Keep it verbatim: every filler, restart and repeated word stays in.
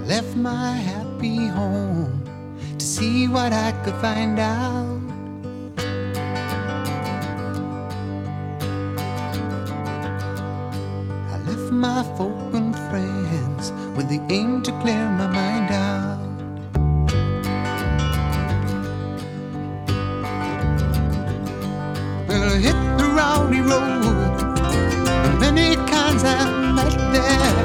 left my happy home to see what I could find out. I left my folk and friends with the aim to clear my mind out. Well, I hit the rowdy road, and many kinds I met there.